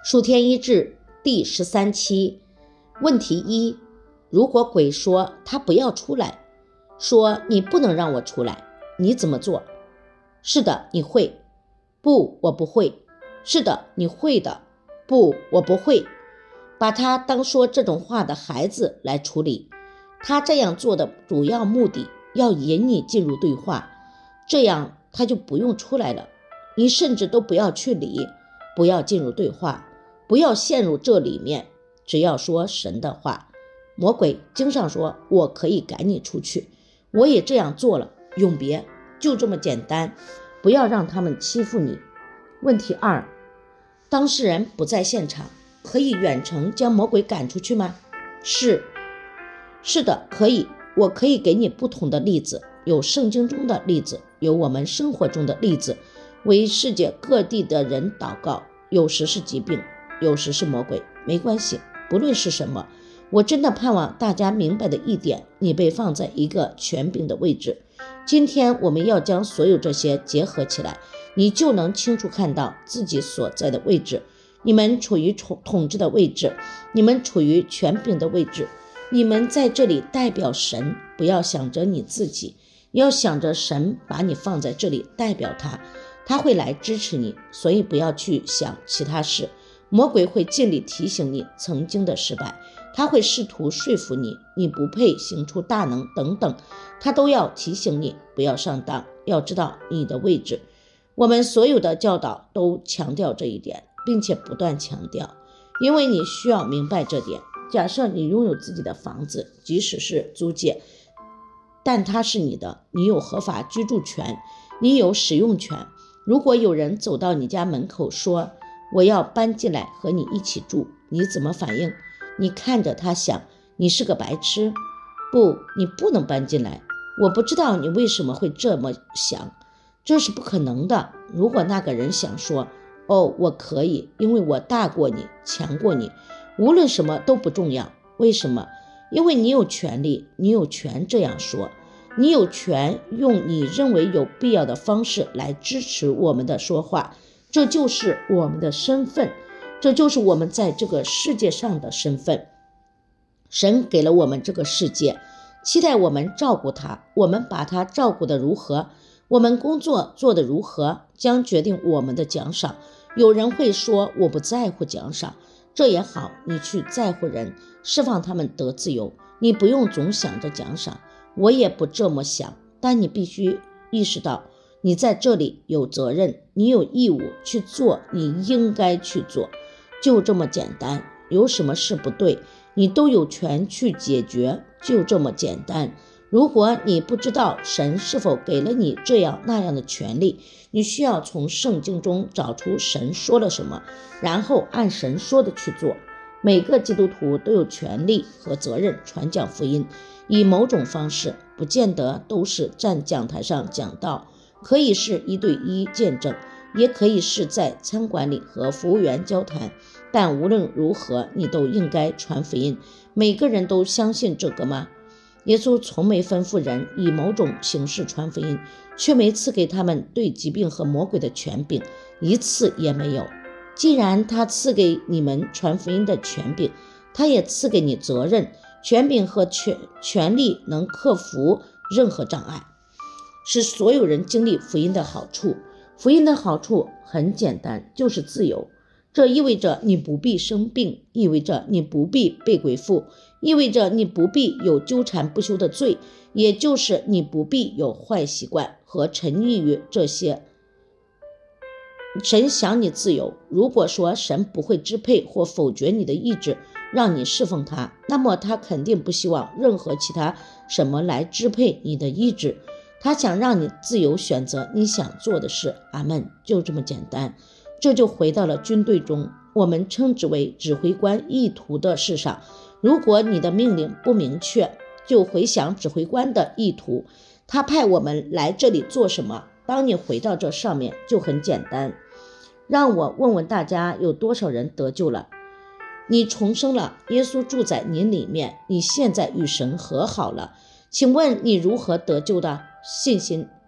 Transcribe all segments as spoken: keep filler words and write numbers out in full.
数天一至第十三期。问题一：如果鬼说他不要出来，说你不能让我出来，你怎么做？是的，你会。不，我不会。是的，你会的。不，我不会。把他当说这种话的孩子来处理。他这样做的主要目的要引你进入对话，这样他就不用出来了。你甚至都不要去理，不要进入对话，不要陷入这里面，只要说神的话。魔鬼经上说，我可以赶你出去，我也这样做了，永别，就这么简单，不要让他们欺负你。问题二：当事人不在现场，可以远程将魔鬼赶出去吗？是，是的，可以。我可以给你不同的例子，有圣经中的例子，有我们生活中的例子。为世界各地的人祷告，有时是疾病，有时是魔鬼，没关系，不论是什么。我真的盼望大家明白的一点，你被放在一个权柄的位置。今天我们要将所有这些结合起来，你就能清楚看到自己所在的位置。你们处于统治的位置，你们处于权柄的位置，你们在这里代表神。不要想着你自己，要想着神把你放在这里代表他，他会来支持你，所以不要去想其他事。魔鬼会尽力提醒你曾经的失败，他会试图说服你你不配行出大能等等，他都要提醒你不要上当，要知道你的位置。我们所有的教导都强调这一点，并且不断强调，因为你需要明白这点。假设你拥有自己的房子，即使是租借，但它是你的，你有合法居住权，你有使用权。如果有人走到你家门口说，我要搬进来和你一起住，你怎么反应？你看着他想，你是个白痴。不，你不能搬进来。我不知道你为什么会这么想，这是不可能的。如果那个人想说，哦，我可以，因为我大过你，强过你，无论什么都不重要。为什么？因为你有权利，你有权这样说，你有权用你认为有必要的方式来支持我们的说话。这就是我们的身份，这就是我们在这个世界上的身份。神给了我们这个世界，期待我们照顾它，我们把它照顾得如何，我们工作做得如何，将决定我们的奖赏。有人会说，我不在乎奖赏，这也好，你去在乎人，释放他们得自由，你不用总想着奖赏。我也不这么想，但你必须意识到，你在这里有责任，你有义务去做你应该去做，就这么简单。有什么事不对，你都有权去解决，就这么简单。如果你不知道神是否给了你这样那样的权利，你需要从圣经中找出神说了什么，然后按神说的去做。每个基督徒都有权利和责任传讲福音，以某种方式，不见得都是站讲台上讲道，可以是一对一见证，也可以是在餐馆里和服务员交谈，但无论如何，你都应该传福音。每个人都相信这个吗？耶稣从没吩咐人以某种形式传福音，却没赐给他们对疾病和魔鬼的权柄，一次也没有。既然他赐给你们传福音的权柄，他也赐给你责任。权柄和权权力能克服任何障碍，是所有人经历福音的好处。福音的好处很简单，就是自由。这意味着你不必生病，意味着你不必被鬼附，意味着你不必有纠缠不休的罪，也就是你不必有坏习惯和沉溺于这些。神想你自由。如果说神不会支配或否决你的意志，让你侍奉他，那么他肯定不希望任何其他什么来支配你的意志。他想让你自由选择你想做的事。阿们，就这么简单。这就回到了军队中，我们称之为指挥官意图的事上。如果你的命令不明确，就回想指挥官的意图，他派我们来这里做什么。当你回到这上面，就很简单。让我问问大家，有多少人得救了？你重生了，耶稣住在你里面，你现在与神和好了。请问你如何得救的？信心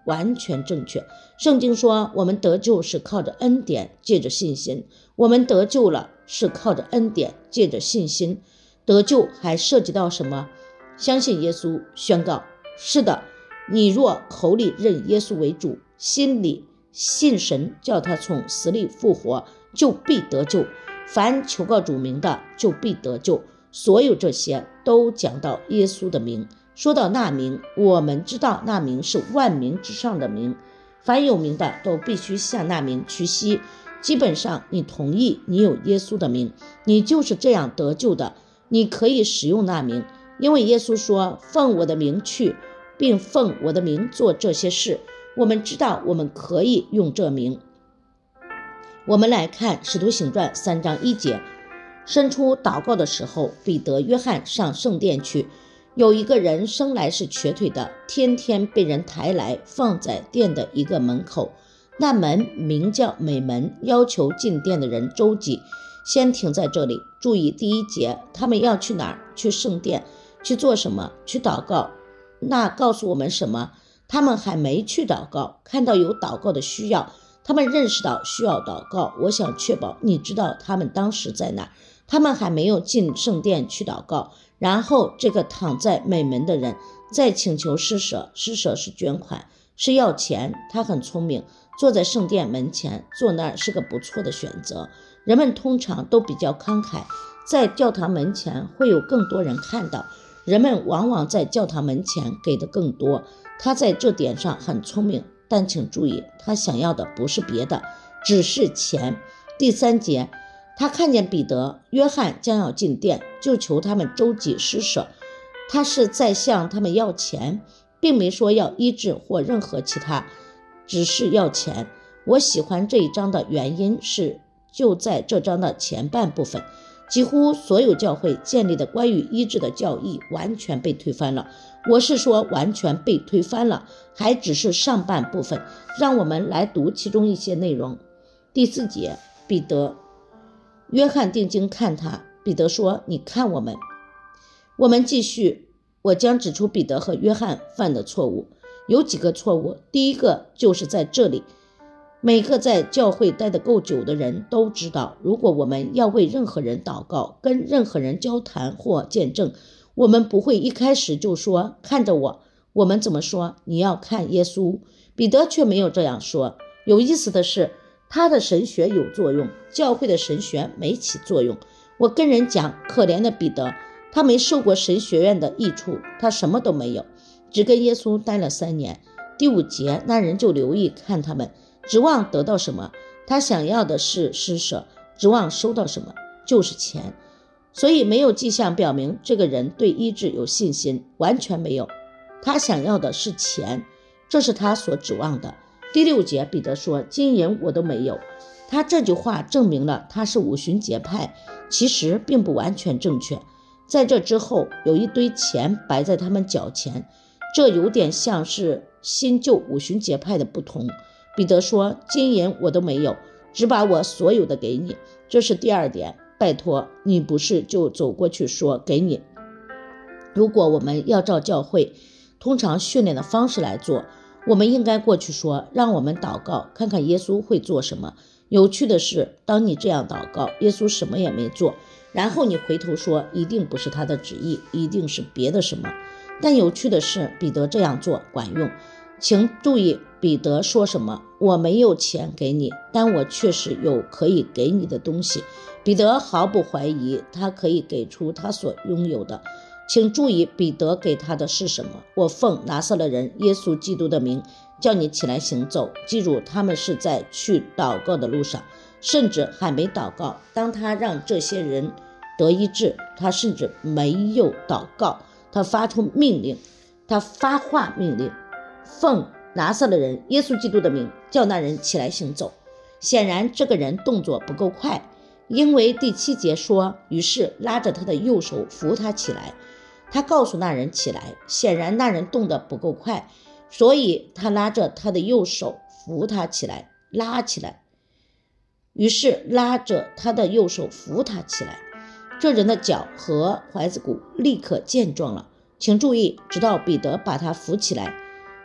完全正确。圣经说我们得救是靠着恩典，借着信心。我们得救了是靠着恩典，借着信心。得救还涉及到什么？相信耶稣，宣告，是的，你若口里认耶稣为主，心里信神叫他从死里复活，就必得救。凡求告主名的，就必得救。所有这些都讲到耶稣的名。说到那名，我们知道那名是万名之上的名，凡有名的都必须向那名屈膝。基本上你同意你有耶稣的名，你就是这样得救的。你可以使用那名，因为耶稣说奉我的名去，并奉我的名做这些事。我们知道我们可以用这名。我们来看使徒行传三章一节，伸出祷告的时候，彼得、约翰上圣殿去，有一个人生来是瘸腿的，天天被人抬来放在殿的一个门口，那门名叫美门，要求进殿的人周济。先停在这里，注意第一节，他们要去哪儿？去圣殿。去做什么？去祷告。那告诉我们什么？他们还没去祷告，看到有祷告的需要，他们认识到需要祷告。我想确保你知道他们当时在哪儿。他们还没有进圣殿去祷告。然后这个躺在美门的人在请求施舍，施舍是捐款，是要钱。他很聪明，坐在圣殿门前，坐那儿是个不错的选择。人们通常都比较慷慨，在教堂门前会有更多人看到，人们往往在教堂门前给的更多。他在这点上很聪明，但请注意，他想要的不是别的，只是钱。第三节，他看见彼得、约翰将要进殿，就求他们周济施舍。他是在向他们要钱，并没说要医治或任何其他，只是要钱。我喜欢这一章的原因是就在这章的前半部分，几乎所有教会建立的关于医治的教义完全被推翻了。我是说完全被推翻了，还只是上半部分。让我们来读其中一些内容。第四节，彼得、约翰定睛看他，彼得说，你看我们。我们继续，我将指出彼得和约翰犯的错误。有几个错误，第一个就是在这里。每个在教会待得够久的人都知道，如果我们要为任何人祷告，跟任何人交谈或见证，我们不会一开始就说看着我。我们怎么说？你要看耶稣。彼得却没有这样说。有意思的是，他的神学有作用，教会的神学没起作用。我跟人讲，可怜的彼得，他没受过神学院的益处，他什么都没有，只跟耶稣待了三年。第五节，那人就留意看他们，指望得到什么？他想要的是施舍，指望收到什么？就是钱。所以没有迹象表明这个人对医治有信心，完全没有。他想要的是钱，这是他所指望的。第六节，彼得说，金银我都没有。他这句话证明了他是五旬节派，其实并不完全正确。在这之后，有一堆钱摆在他们脚前，这有点像是新旧五旬节派的不同。彼得说，金银我都没有，只把我所有的给你。这是第二点，拜托你不是就走过去说给你。如果我们要照教会通常训练的方式来做，我们应该过去说，让我们祷告，看看耶稣会做什么。有趣的是，当你这样祷告，耶稣什么也没做，然后你回头说，一定不是他的旨意，一定是别的什么。但有趣的是，彼得这样做管用。请注意彼得说什么，我没有钱给你，但我确实有可以给你的东西。彼得毫不怀疑他可以给出他所拥有的。请注意彼得给他的是什么？我奉拿撒勒人耶稣基督的名叫你起来行走。记住，他们是在去祷告的路上，甚至还没祷告。当他让这些人得医治，他甚至没有祷告，他发出命令，他发话命令，奉拿撒勒人耶稣基督的名叫那人起来行走。显然这个人动作不够快，因为第七节说，于是拉着他的右手扶他起来。他告诉那人起来，显然那人动得不够快，所以他拉着他的右手扶他起来，拉起来。于是拉着他的右手扶他起来，这人的脚和踝子骨立刻健壮了。请注意，直到彼得把他扶起来，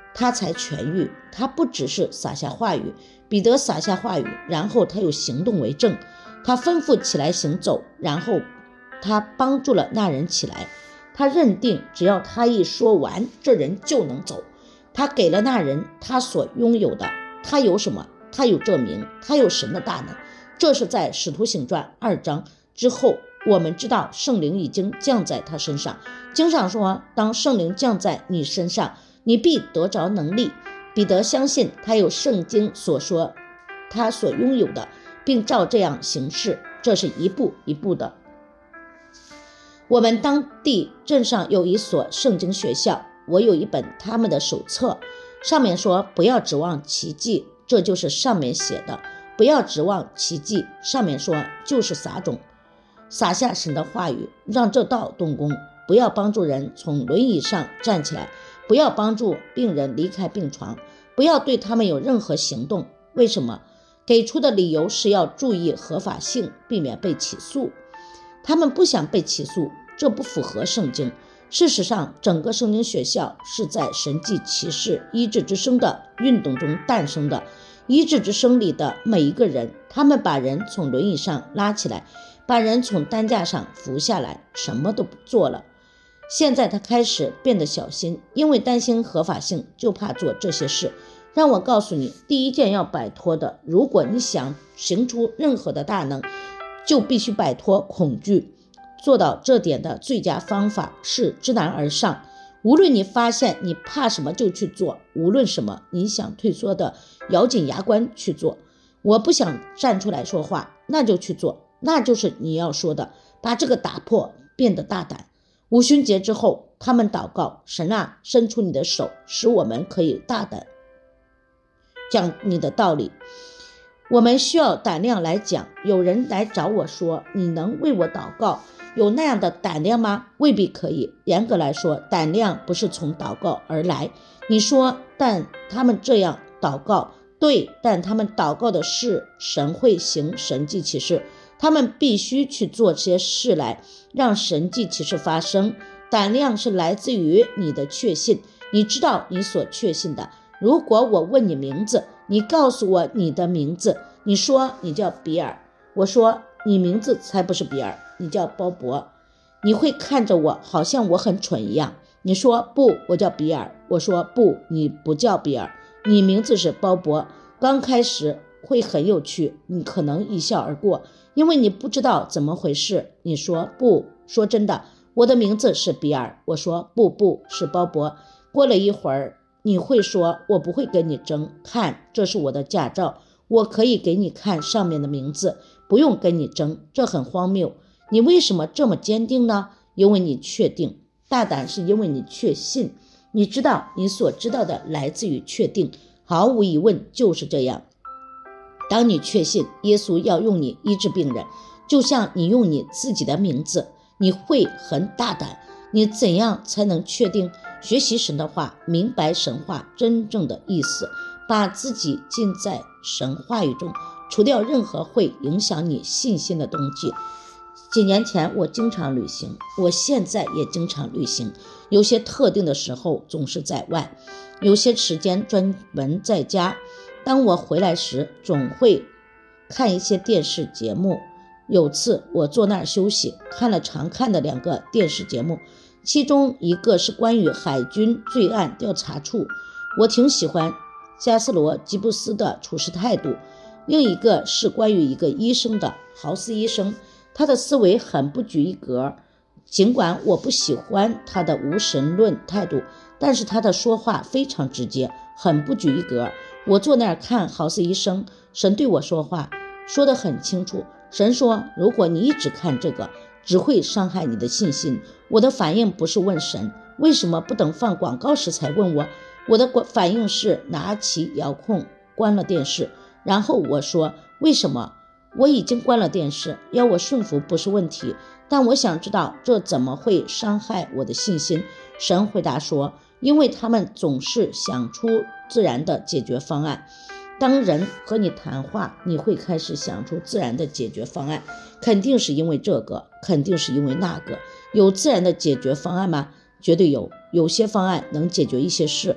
他才痊愈。他不只是撒下话语，彼得撒下话语，然后他又行动为证。他吩咐起来行走，然后他帮助了那人起来。他认定只要他一说完，这人就能走。他给了那人他所拥有的。他有什么？他有这名，他有神的大能。这是在使徒行传二章之后，我们知道圣灵已经降在他身上。经上说，当圣灵降在你身上，你必得着能力。彼得相信他有圣经所说他所拥有的，并照这样行事。这是一步一步的。我们当地镇上有一所圣经学校，我有一本他们的手册，上面说不要指望奇迹，这就是上面写的。不要指望奇迹，上面说就是撒种，撒下神的话语，让这道动工。不要帮助人从轮椅上站起来，不要帮助病人离开病床，不要对他们有任何行动。为什么？给出的理由是要注意合法性，避免被起诉。他们不想被起诉，这不符合圣经。事实上，整个圣经学校是在神迹奇事医治之声的运动中诞生的。医治之声里的每一个人，他们把人从轮椅上拉起来，把人从担架上扶下来，什么都不做了。现在他开始变得小心，因为担心合法性，就怕做这些事。让我告诉你，第一件要摆脱的，如果你想行出任何的大能，就必须摆脱恐惧。做到这点的最佳方法是知难而上。无论你发现你怕什么就去做，无论什么你想退缩的，咬紧牙关去做。我不想站出来说话，那就去做，那就是你要说的，把这个打破，变得大胆。五旬节之后，他们祷告，神啊，伸出你的手，使我们可以大胆讲你的道理。我们需要胆量来讲。有人来找我说，你能为我祷告？有那样的胆量吗？未必可以。严格来说，胆量不是从祷告而来。你说，但他们这样祷告，对，但他们祷告的是神会行神迹奇事，他们必须去做这些事来让神迹奇事发生。胆量是来自于你的确信，你知道你所确信的。如果我问你名字，你告诉我你的名字，你说你叫比尔，我说你名字才不是比尔，你叫鲍勃，你会看着我好像我很蠢一样。你说不，我叫比尔，我说不，你不叫比尔，你名字是鲍勃。刚开始会很有趣，你可能一笑而过，因为你不知道怎么回事。你说不，说真的，我的名字是比尔，我说不，不是鲍勃。过了一会儿，你会说，我不会跟你争，看，这是我的驾照，我可以给你看上面的名字，不用跟你争，这很荒谬。你为什么这么坚定呢？因为你确定。大胆是因为你确信，你知道你所知道的来自于确定，毫无疑问就是这样。当你确信耶稣要用你医治病人，就像你用你自己的名字，你会很大胆。你怎样才能确定？学习神的话，明白神话真正的意思，把自己浸在神话语中，除掉任何会影响你信心的东西。几年前我经常旅行，我现在也经常旅行，有些特定的时候总是在外，有些时间专门在家。当我回来时，总会看一些电视节目。有次我坐那儿休息，看了常看的两个电视节目，其中一个是关于海军罪案调查处，我挺喜欢加斯罗吉布斯的处事态度。另一个是关于一个医生的，豪斯医生，他的思维很不拘一格，尽管我不喜欢他的无神论态度，但是他的说话非常直接，很不拘一格。我坐那儿看豪斯医生，神对我说话，说得很清楚。神说，如果你一直看这个，只会伤害你的信心。我的反应不是问神为什么不等放广告时才问我，我的反应是拿起遥控关了电视，然后我说为什么？我已经关了电视，要我顺服不是问题，但我想知道这怎么会伤害我的信心。神回答说，因为他们总是想出自然的解决方案。当人和你谈话，你会开始想出自然的解决方案，肯定是因为这个，肯定是因为那个。有自然的解决方案吗？绝对有，有些方案能解决一些事，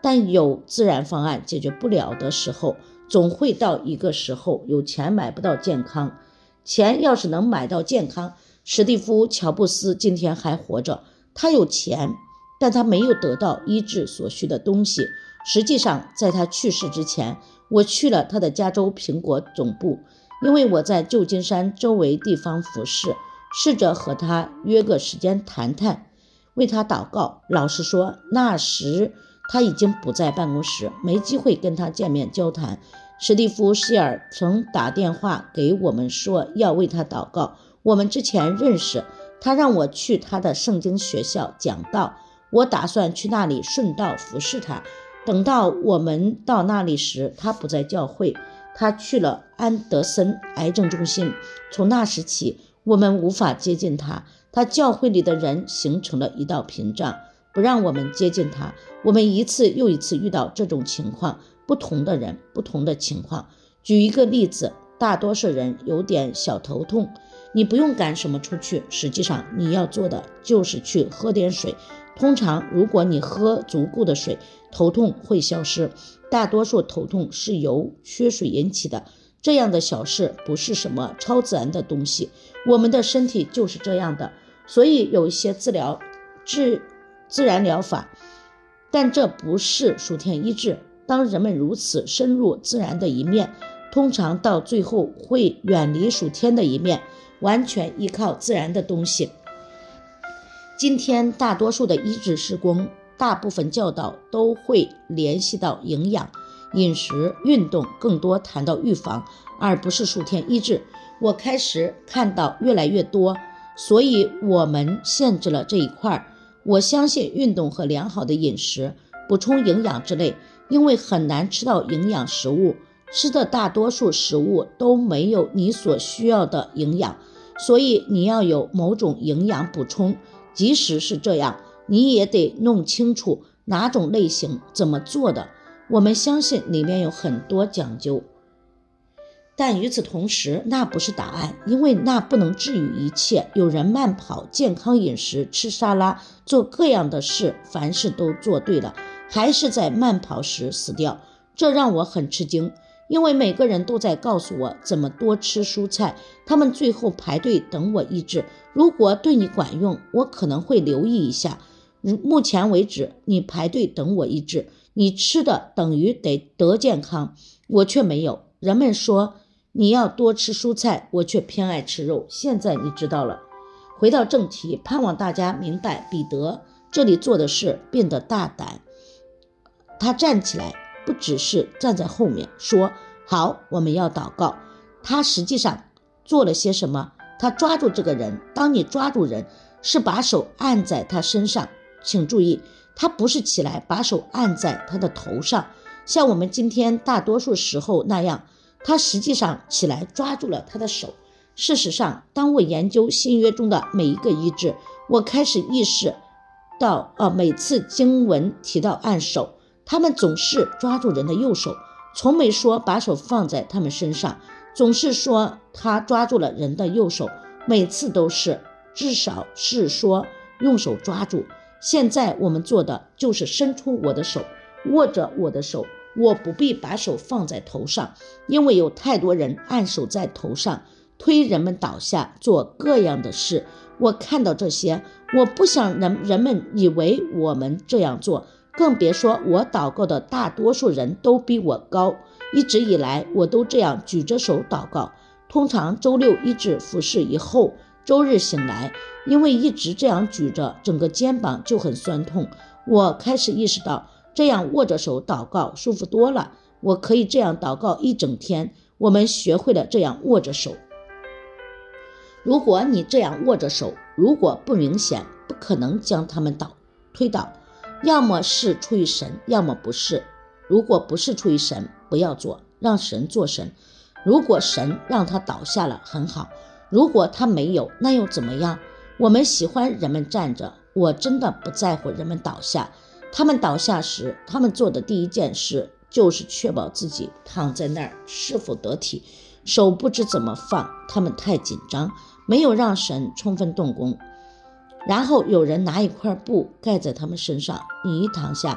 但有自然方案解决不了的时候，总会到一个时候，有钱买不到健康。钱要是能买到健康，史蒂夫·乔布斯今天还活着，他有钱，但他没有得到医治所需的东西。实际上，在他去世之前，我去了他的加州苹果总部，因为我在旧金山周围地方服侍，试着和他约个时间谈谈，为他祷告。老实说，那时他已经不在办公室，没机会跟他见面交谈。史蒂夫·希尔曾打电话给我们说要为他祷告，我们之前认识，他让我去他的圣经学校讲道，我打算去那里顺道服侍他。等到我们到那里时，他不在教会，他去了安德森癌症中心。从那时起，我们无法接近他，他教会里的人形成了一道屏障，不让我们接近他。我们一次又一次遇到这种情况，不同的人，不同的情况。举一个例子，大多数人有点小头痛，你不用赶什么出去，实际上你要做的就是去喝点水。通常如果你喝足够的水，头痛会消失。大多数头痛是由缺水引起的，这样的小事不是什么超自然的东西，我们的身体就是这样的。所以有一些治疗治自然疗法，但这不是属天医治。当人们如此深入自然的一面，通常到最后会远离属天的一面，完全依靠自然的东西。今天大多数的医治施工，大部分教导都会联系到营养、饮食、运动，更多谈到预防，而不是属天医治。我开始看到越来越多，所以我们限制了这一块。我相信运动和良好的饮食、补充营养之类，因为很难吃到营养食物，吃的大多数食物都没有你所需要的营养，所以你要有某种营养补充。即使是这样，你也得弄清楚哪种类型怎么做的。我们相信里面有很多讲究，但与此同时，那不是答案，因为那不能治愈一切。有人慢跑、健康饮食、吃沙拉、做各样的事，凡事都做对了，还是在慢跑时死掉，这让我很吃惊。因为每个人都在告诉我怎么多吃蔬菜，他们最后排队等我医治。如果对你管用，我可能会留意一下。目前为止，你排队等我医治，你吃的等于得得健康，我却没有。人们说你要多吃蔬菜，我却偏爱吃肉。现在你知道了。回到正题，盼望大家明白彼得这里做的事变得大胆。他站起来，不只是站在后面说好，我们要祷告。他实际上做了些什么？他抓住这个人。当你抓住人，是把手按在他身上。请注意，他不是起来把手按在他的头上，像我们今天大多数时候那样，他实际上起来抓住了他的手。事实上，当我研究新约中的每一个医治，我开始意识到呃，每次经文提到按手，他们总是抓住人的右手，从没说把手放在他们身上，总是说他抓住了人的右手，每次都是，至少是说用手抓住。现在我们做的就是伸出我的手，握着我的手，我不必把手放在头上，因为有太多人按手在头上，推人们倒下，做各样的事。我看到这些，我不想人人们以为我们这样做，更别说我祷告的大多数人都比我高。一直以来我都这样举着手祷告，通常周六医治服事以后，周日醒来，因为一直这样举着，整个肩膀就很酸痛。我开始意识到这样握着手祷告舒服多了，我可以这样祷告一整天。我们学会了这样握着手。如果你这样握着手，如果不明显，不可能将他们倒推倒，要么是出于神，要么不是。如果不是出于神，不要做，让神做神。如果神让他倒下了，很好，如果他没有，那又怎么样？我们喜欢人们站着，我真的不在乎人们倒下。他们倒下时，他们做的第一件事就是确保自己躺在那儿是否得体，手不知怎么放，他们太紧张，没有让神充分动工。然后有人拿一块布盖在他们身上，你一躺下，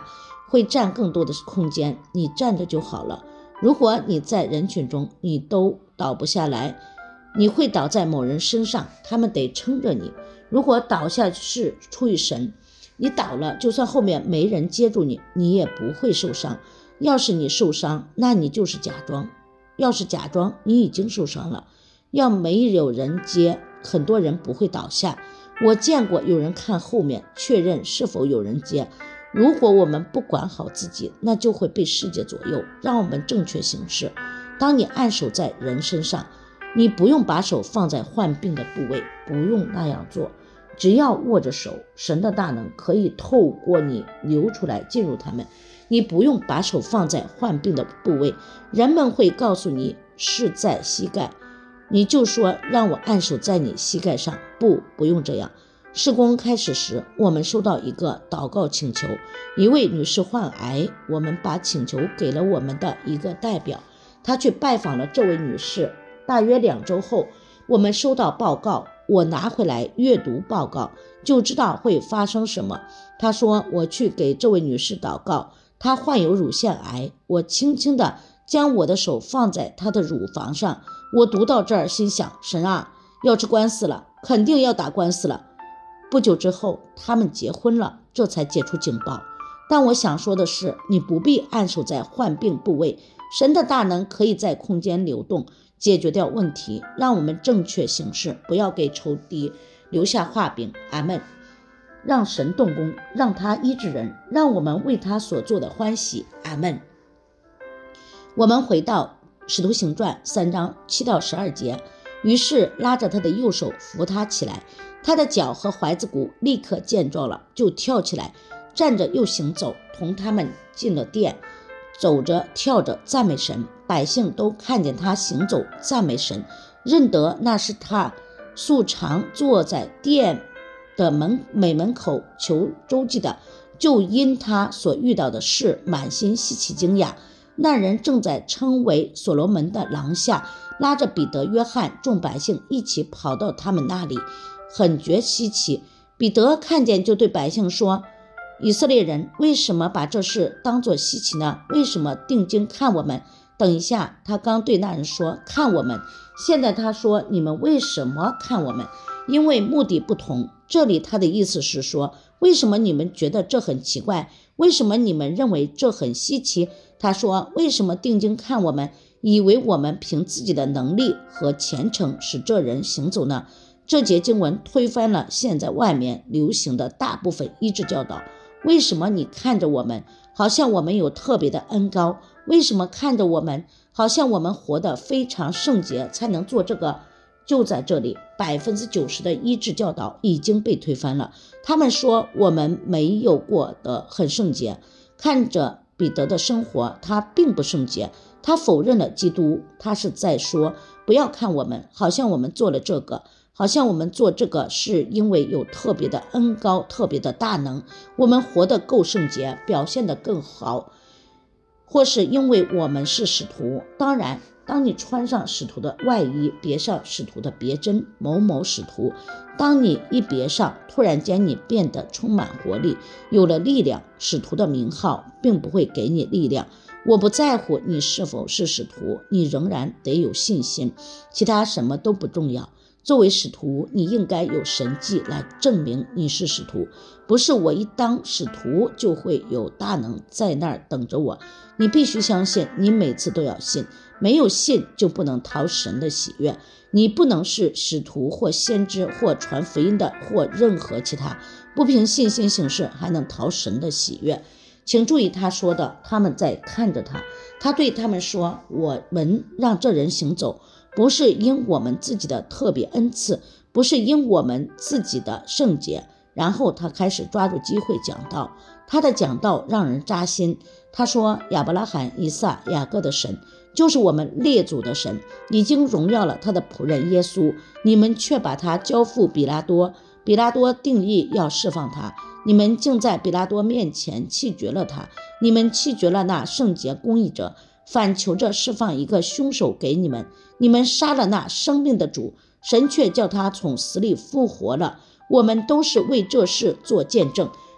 会占更多的空间，你站着就好了。如果你在人群中你都倒不下来，你会倒在某人身上，他们得撑着你。如果倒下是出于神，你倒了，就算后面没人接住你，你也不会受伤。要是你受伤，那你就是假装。要是假装，你已经受伤了。要没有人接，很多人不会倒下。我见过有人看后面确认是否有人接。如果我们不管好自己，那就会被世界左右。让我们正确行事。当你按手在人身上，你不用把手放在患病的部位，不用那样做。只要握着手，神的大能可以透过你流出来进入他们。你不用把手放在患病的部位，人们会告诉你是在膝盖，你就说让我按手在你膝盖上。不，不用这样。事工开始时，我们收到一个祷告请求，一位女士患癌，我们把请求给了我们的一个代表，他去拜访了这位女士。大约两周后，我们收到报告，我拿回来阅读报告，就知道会发生什么。他说我去给这位女士祷告，她患有乳腺癌。我轻轻地将我的手放在她的乳房上。我读到这儿心想，神啊，要吃官司了，肯定要打官司了。不久之后他们结婚了，这才解除警报。但我想说的是，你不必按手在患病部位，神的大能可以在空间流动，解决掉问题。让我们正确行事，不要给仇敌留下画饼。阿们。让神动工，让他医治人，让我们为他所做的欢喜。阿们。我们回到使徒行传三章七到十二节，于是拉着他的右手扶他起来，他的脚和踝子骨立刻健壮了，就跳起来，站着又行走，同他们进了殿，走着跳着赞美神。百姓都看见他行走赞美神，认得那是他素常坐在殿的门美门口求周济的，就因他所遇到的事满心稀奇惊讶。那人正在称为所罗门的廊下，拉着彼得、约翰，众百姓一起跑到他们那里，很觉稀奇。彼得看见就对百姓说，以色列人为什么把这事当作稀奇呢？为什么定睛看我们？等一下，他刚对那人说看我们，现在他说你们为什么看我们？因为目的不同。这里他的意思是说，为什么你们觉得这很奇怪？为什么你们认为这很稀奇？他说，为什么定睛看我们，以为我们凭自己的能力和虔诚使这人行走呢？这节经文推翻了现在外面流行的大部分医治教导。为什么你看着我们好像我们有特别的恩膏？为什么看着我们好像我们活得非常圣洁才能做这个？就在这里，百分之九十的医治教导已经被推翻了。他们说我们没有过得很圣洁。看着彼得的生活，他并不圣洁，他否认了基督。他是在说，不要看我们好像我们做了这个，好像我们做这个是因为有特别的恩膏，特别的大能，我们活得够圣洁，表现得更好，或是因为我们是使徒。当然，当你穿上使徒的外衣，别上使徒的别针，某某使徒，当你一别上，突然间你变得充满活力，有了力量。使徒的名号并不会给你力量。我不在乎你是否是使徒，你仍然得有信心，其他什么都不重要。作为使徒，你应该有神迹来证明你是使徒，不是我一当使徒就会有大能在那儿等着我。你必须相信，你每次都要信，没有信就不能讨神的喜悦。你不能是使徒或先知或传福音的或任何其他，不凭信心行事还能讨神的喜悦。请注意他说的，他们在看着他。他对他们说，我们让这人行走，不是因我们自己的特别恩赐，不是因我们自己的圣洁。然后他开始抓住机会讲道，他的讲道让人扎心。他说，亚伯拉罕、以撒、雅各的神，就是我们列祖的神，已经荣耀了他的仆人耶稣，你们却把他交付比拉多，比拉多定义要释放他，你们竟在比拉多面前弃绝了他，你们弃绝了那圣洁公义者，反求着释放一个凶手给你们，你们杀了那生命的主，神却叫他从死里复活了。我们都是为这事做见证。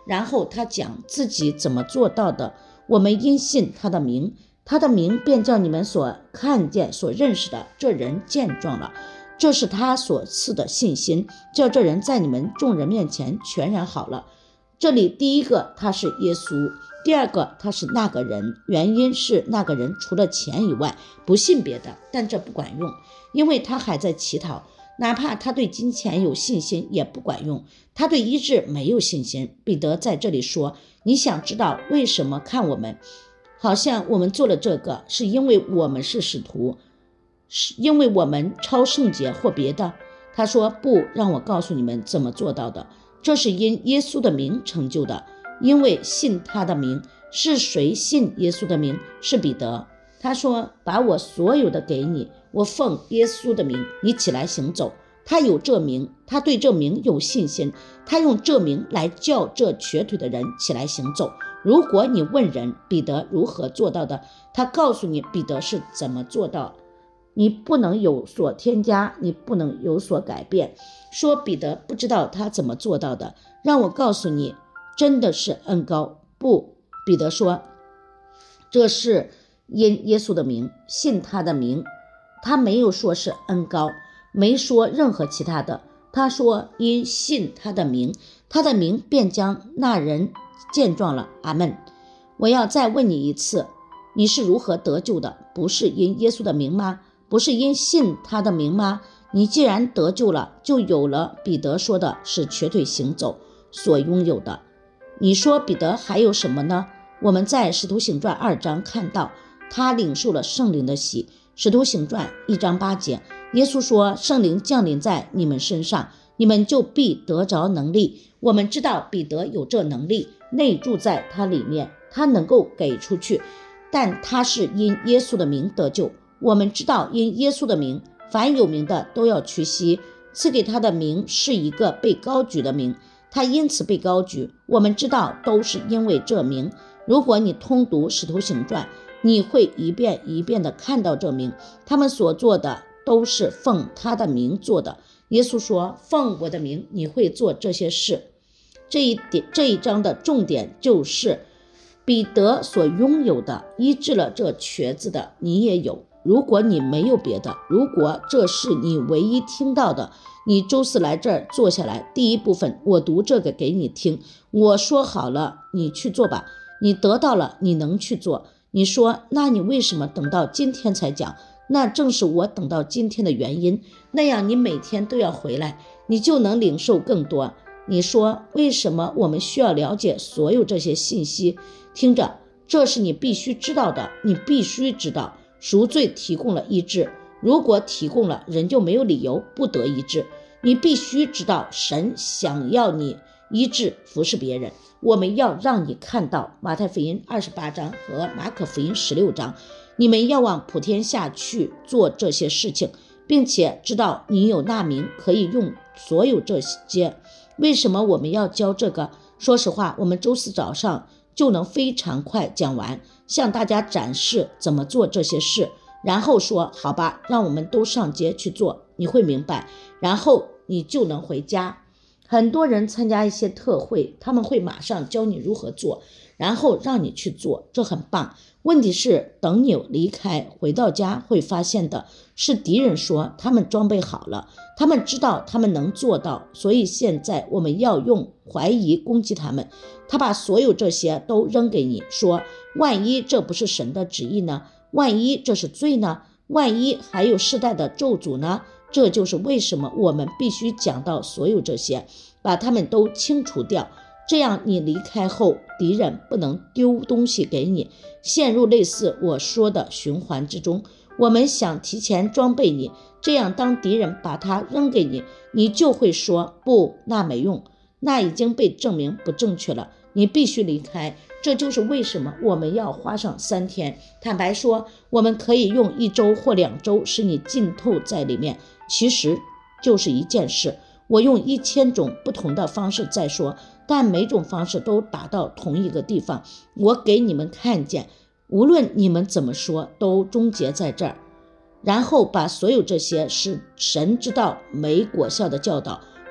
然后他讲自己怎么做到的。我们因信他的名，他的名便叫你们所看见所认识的这人见状了。这是他所赐的信心，叫这人在你们众人面前全然好了。这里第一个他是耶稣，第二个他是那个人，原因是那个人除了钱以外不信别的，但这不管用，因为他还在乞讨，哪怕他对金钱有信心也不管用，他对医治没有信心。彼得在这里说，你想知道为什么看我们好像我们做了这个，是因为我们是使徒，是因为我们超圣洁或别的？他说不，让我告诉你们怎么做到的，这是因耶稣的名成就的。因为信他的名，是谁信耶稣的名？是彼得。他说，把我所有的给你，我奉耶稣的名，你起来行走。他有这名，他对这名有信心，他用这名来叫这瘸腿的人起来行走。如果你问人彼得如何做到的，他告诉你彼得是怎么做到。你不能有所添加，你不能有所改变。说彼得不知道他怎么做到的，让我告诉你，真的是恩膏。不，彼得说，这是因耶稣的名，信他的名。他没有说是恩膏，没说任何其他的，他说因信他的名，他的名便将那人见状了。阿们。我要再问你一次，你是如何得救的？不是因耶稣的名吗？不是因信他的名吗？你既然得救了，就有了彼得说的是瘸腿行走所拥有的。你说彼得还有什么呢？我们在使徒行传二章看到他领受了圣灵的洗。使徒行传一章八节，耶稣说，圣灵降临在你们身上，你们就必得着能力。我们知道彼得有这能力，内住在他里面，他能够给出去，但他是因耶稣的名得救。我们知道因耶稣的名，凡有名的都要屈膝，赐给他的名是一个被高举的名，他因此被高举。我们知道都是因为这名。如果你通读使徒行传，你会一遍一遍地看到这名，他们所做的都是奉他的名做的。耶稣说，奉我的名你会做这些事。这一点，这一章的重点就是彼得所拥有的，医治了这瘸子的，你也有。如果你没有别的，如果这是你唯一听到的，你周四来这儿坐下来，第一部分我读这个给你听，我说好了，你去做吧，你得到了，你能去做。你说，那你为什么等到今天才讲？那正是我等到今天的原因，那样你每天都要回来，你就能领受更多。你说，为什么我们需要了解所有这些信息？听着，这是你必须知道的，你必须知道。赎罪提供了医治，如果提供了，人就没有理由不得医治。你必须知道，神想要你医治服侍别人。我们要让你看到马太福音二十八章和马可福音十六章，你们要往普天下去做这些事情，并且知道你有那名可以用所有这些。为什么我们要教这个？说实话，我们周四早上就能非常快讲完，向大家展示怎么做这些事，然后说好吧，让我们都上街去做，你会明白，然后你就能回家。很多人参加一些特会，他们会马上教你如何做，然后让你去做，这很棒。问题是等你离开回到家，会发现的是敌人说他们装备好了，他们知道他们能做到，所以现在我们要用怀疑攻击他们。他把所有这些都扔给你，说万一这不是神的旨意呢？万一这是罪呢？万一还有世代的咒诅呢？这就是为什么我们必须讲到所有这些，把他们都清除掉，这样你离开后，敌人不能丢东西给你，陷入类似我说的循环之中。我们想提前装备你，这样当敌人把它扔给你，你就会说不，那没用，那已经被证明不正确了，你必须离开。这就是为什么我们要花上三天。坦白说，我们可以用一周或两周使你浸透在里面，其实就是一件事。我用一千种不同的方式在说，但每种方式都达到同一个地方。我给你们看见，无论你们怎么说，都终结在这儿。然后把所有这些使神知道没果效的教导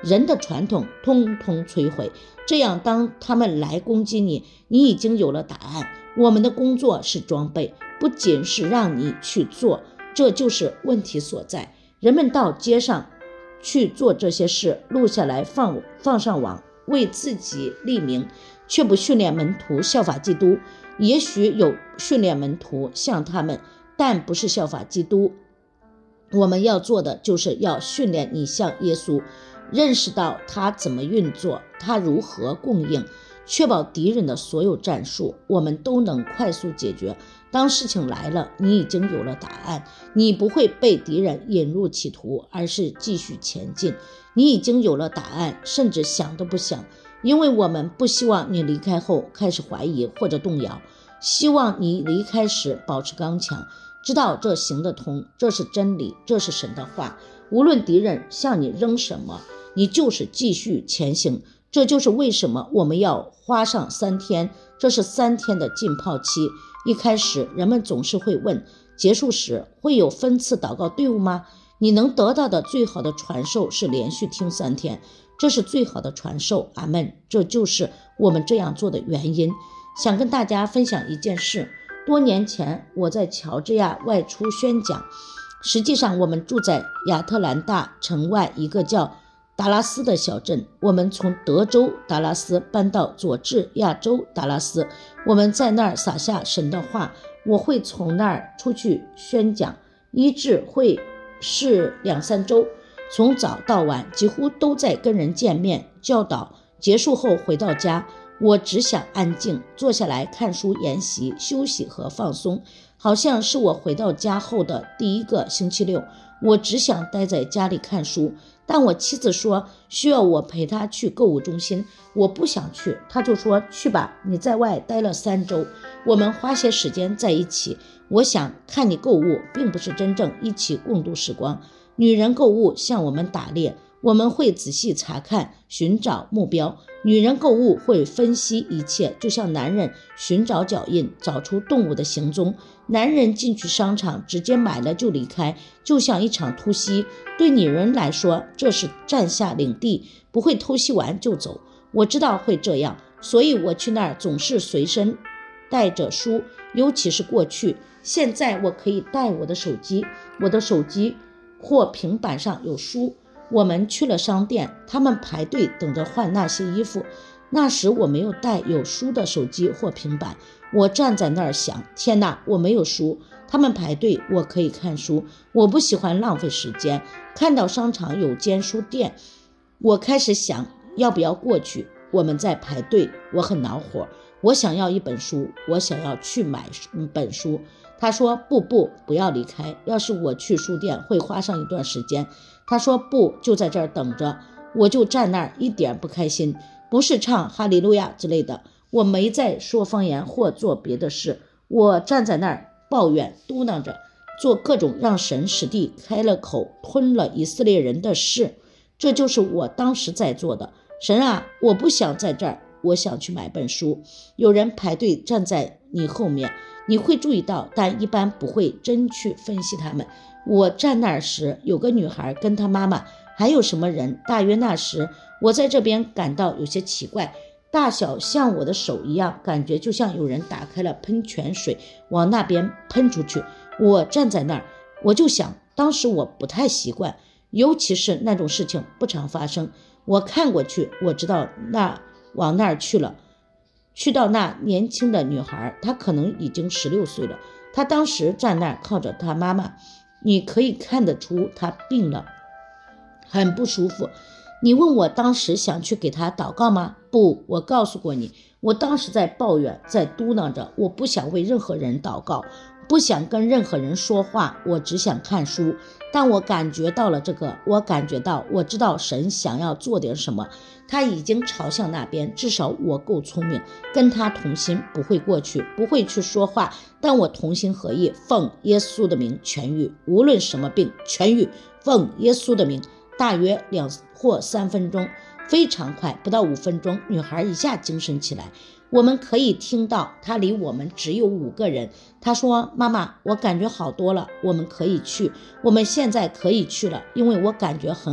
人的传统通通摧毁。这样当他们来攻击你，你已经有了答案。我们的工作是装备，不仅是让你去做，这就是问题所在。人们到街上去做这些事，录下来放放上网，为自己立名，却不训练门徒效法基督。也许有训练门徒像他们，但不是效法基督。我们要做的就是要训练你像耶稣，认识到他怎么运作，他如何供应，确保敌人的所有战术我们都能快速解决。当事情来了，你已经有了答案，你不会被敌人引入歧途，而是继续前进。你已经有了答案，甚至想都不想，因为我们不希望你离开后开始怀疑或者动摇，希望你离开时保持刚强，知道这行得通，这是真理，这是神的话。无论敌人向你扔什么，你就是继续前行。这就是为什么我们要花上三天，这是三天的浸泡期。一开始人们总是会问，结束时会有分次祷告队伍吗？你能得到的最好的传授是连续听三天，这是最好的传授。阿们。这就是我们这样做的原因。想跟大家分享一件事，多年前我在乔治亚外出宣讲，实际上我们住在亚特兰大城外一个叫达拉斯的小镇。我们从德州达拉斯搬到佐治亚州达拉斯，我们在那儿撒下神的话。我会从那儿出去宣讲，医治会是两三周，从早到晚几乎都在跟人见面教导。结束后回到家，我只想安静坐下来看书研习休息和放松。好像是我回到家后的第一个星期六，我只想待在家里看书。但我妻子说需要我陪她去购物中心，我不想去，她就说去吧，你在外待了三周，我们花些时间在一起。我想看你购物，并不是真正一起共度时光。女人购物像我们打猎，我们会仔细查看，寻找目标。女人购物会分析一切，就像男人寻找脚印，找出动物的行踪。男人进去商场直接买了就离开，就像一场突袭。对女人来说，这是占下领地，不会偷袭完就走。我知道会这样，所以我去那儿总是随身带着书，尤其是过去。现在我可以带我的手机，我的手机或平板上有书。我们去了商店，他们排队等着换那些衣服。那时我没有带有书的手机或平板，我站在那儿想，天哪，我没有书，他们排队，我可以看书。我不喜欢浪费时间。看到商场有间书店，我开始想要不要过去。我们在排队，我很恼火，我想要一本书，我想要去买本书。他说不不不要离开，要是我去书店会花上一段时间。他说不，就在这儿等着。我就站那儿一点不开心，不是唱哈利路亚之类的，我没在说方言或做别的事，我站在那儿抱怨嘟囔着，做各种让神使地开了口吞了以色列人的事。这就是我当时在做的。神啊，我不想在这儿，我想去买本书。有人排队站在你后面，你会注意到，但一般不会真去分析他们。我站那儿时，有个女孩跟她妈妈，还有什么人，大约那时我在这边感到有些奇怪，大小像我的手一样，感觉就像有人打开了喷泉水往那边喷出去。我站在那儿，我就想，当时我不太习惯，尤其是那种事情不常发生。我看过去，我知道那往那儿去了，去到那年轻的女孩，她可能已经十六岁了。她当时站那儿靠着她妈妈，你可以看得出她病了，很不舒服。你问我当时想去给她祷告吗？不，我告诉过你，我当时在抱怨，在嘟囔着，我不想为任何人祷告，不想跟任何人说话，我只想看书。但我感觉到了这个，我感觉到，我知道神想要做点什么，他已经朝向那边，至少我够聪明，跟他同心，不会过去，不会去说话，但我同心合意，奉耶稣的名痊愈，无论什么病痊愈，奉耶稣的名。大约两或三分钟，非常快，不到五分钟，女孩一下精神起来。我们可以听到她离我们只有五个人。她说，妈妈，我感觉好多了，我们可以去，我们现在可以去了，因为我感觉很好。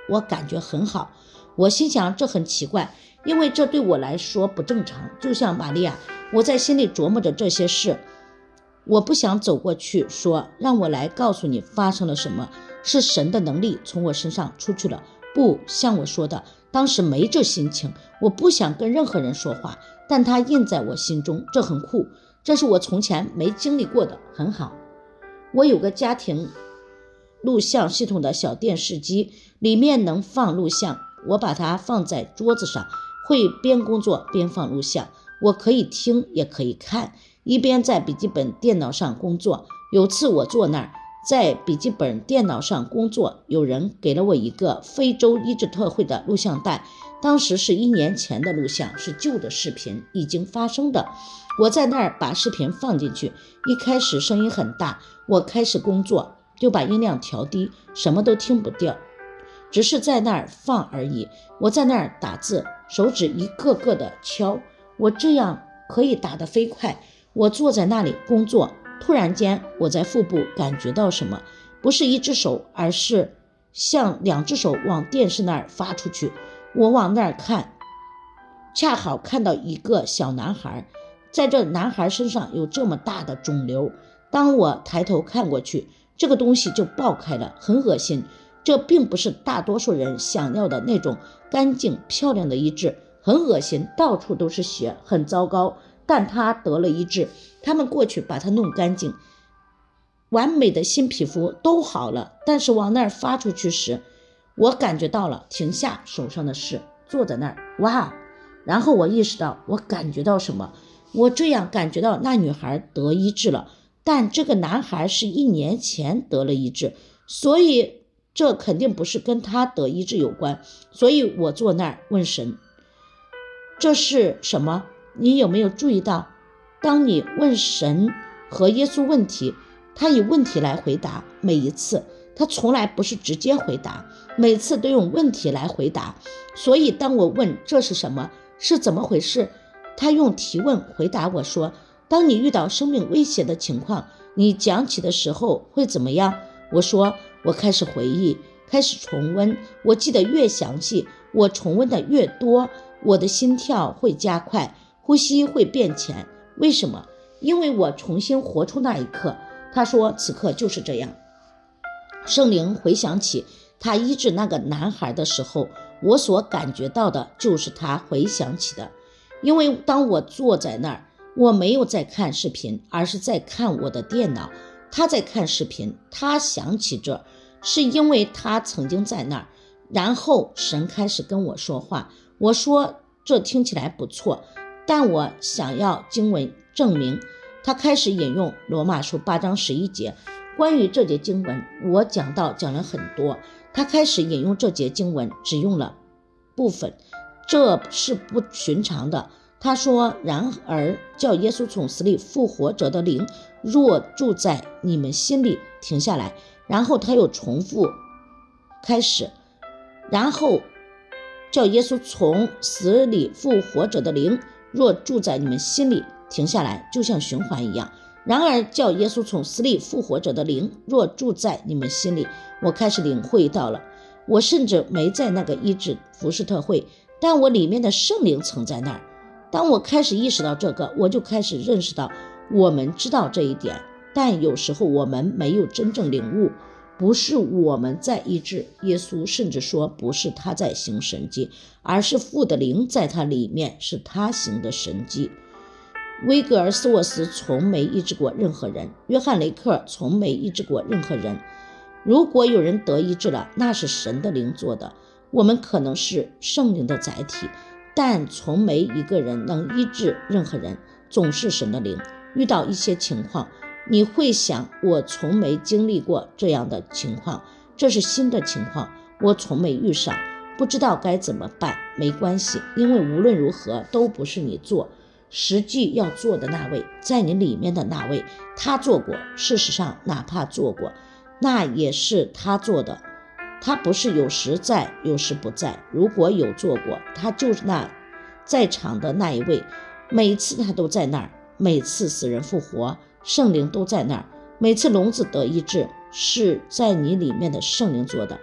我感觉很好。我心想这很奇怪，因为这对我来说不正常。就像玛利亚，我在心里琢磨着这些事，我不想走过去说，让我来告诉你发生了什么，是神的能力从我身上出去了。不像我说的，当时没这心情，我不想跟任何人说话，但它印在我心中，这很酷，这是我从前没经历过的，很好。我有个家庭录像系统的小电视机，里面能放录像，我把它放在桌子上，会边工作边放录像，我可以听也可以看，一边在笔记本电脑上工作。有次我坐那儿在笔记本电脑上工作，有人给了我一个非洲医治特会的录像带，当时是一年前的录像，是旧的视频，已经发生的。我在那儿把视频放进去，一开始声音很大，我开始工作就把音量调低，什么都听不掉，只是在那儿放而已。我在那儿打字，手指一个个的敲，我这样可以打得飞快。我坐在那里工作，突然间我在腹部感觉到什么，不是一只手，而是像两只手往电视那儿发出去。我往那儿看，恰好看到一个小男孩，在这男孩身上有这么大的肿瘤。当我抬头看过去，这个东西就爆开了，很恶心。这并不是大多数人想要的那种干净漂亮的医治，很恶心，到处都是血，很糟糕。但他得了医治，他们过去把它弄干净，完美的新皮肤都好了。但是往那儿发出去时，我感觉到了，停下手上的事，坐在那儿，哇！然后我意识到，我感觉到什么？我这样感觉到那女孩得医治了，但这个男孩是一年前得了医治，所以这肯定不是跟他得医治有关。所以我坐那儿问神，这是什么？你有没有注意到，当你问神和耶稣问题，他以问题来回答，每一次他从来不是直接回答，每次都用问题来回答。所以当我问这是什么，是怎么回事，他用提问回答我说，当你遇到生命威胁的情况，你讲起的时候会怎么样？我说我开始回忆，开始重温，我记得越详细，我重温的越多，我的心跳会加快，呼吸会变浅。为什么？因为我重新活出那一刻。他说此刻就是这样。圣灵回想起他医治那个男孩的时候，我所感觉到的就是他回想起的。因为当我坐在那儿，我没有在看视频，而是在看我的电脑。他在看视频，他想起这是因为他曾经在那儿。然后神开始跟我说话，我说这听起来不错，但我想要经文证明。他开始引用罗马书八章十一节，关于这节经文我讲到讲了很多，他开始引用这节经文，只用了部分，这是不寻常的。他说，然而叫耶稣从死里复活者的灵若住在你们心里，停下来，然后他又重复开始，然后叫耶稣从死里复活者的灵若住在你们心里，停下来，就像循环一样。然而叫耶稣从死里复活者的灵若住在你们心里，我开始领会到了。我甚至没在那个医治服事特会，但我里面的圣灵曾在那儿。当我开始意识到这个，我就开始认识到，我们知道这一点，但有时候我们没有真正领悟。不是我们在医治，耶稣甚至说不是他在行神迹，而是父的灵在他里面，是他行的神迹。威格尔斯沃斯从没医治过任何人，约翰雷克从没医治过任何人。如果有人得医治了，那是神的灵做的，我们可能是圣灵的载体，但从没一个人能医治任何人，总是神的灵。遇到一些情况，你会想，我从没经历过这样的情况，这是新的情况，我从没遇上，不知道该怎么办。没关系，因为无论如何都不是你做，实际要做的那位，在你里面的那位，他做过。事实上哪怕做过，那也是他做的，他不是有时在有时不在。如果有做过，他就是那在场的那一位，每次他都在那儿，每次死人复活，圣灵都在那儿，每次聋子得医治，是在你里面的圣灵做的。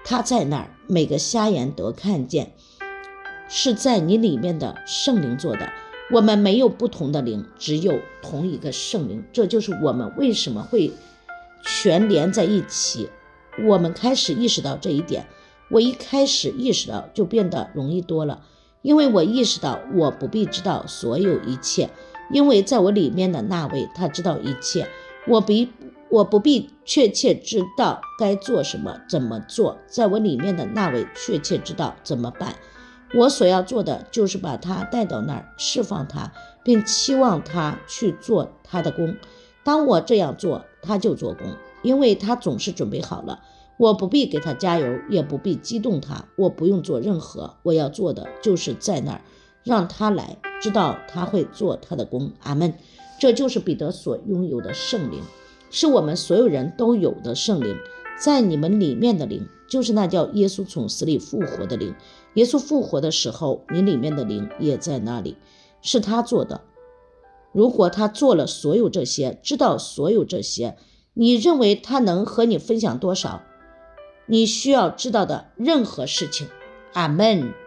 他在那儿，每个瞎眼都看见，是在你里面的圣灵做的。我们没有不同的灵，只有同一个圣灵，这就是我们为什么会全连在一起。我们开始意识到这一点，我一开始意识到就变得容易多了，因为我意识到我不必知道所有一切，因为在我里面的那位他知道一切，我比我不必确切知道该做什么怎么做，在我里面的那位确切知道怎么办。我所要做的就是把他带到那儿，释放他，并期望他去做他的工。当我这样做，他就做工，因为他总是准备好了。我不必给他加油，也不必激动他，我不用做任何，我要做的就是在那儿让他来，知道他会做他的工。阿们。这就是彼得所拥有的圣灵，是我们所有人都有的圣灵。在你们里面的灵，就是那叫耶稣从死里复活的灵。耶稣复活的时候，你里面的灵也在那里，是他做的。如果他做了所有这些，知道所有这些，你认为他能和你分享多少你需要知道的任何事情？阿们。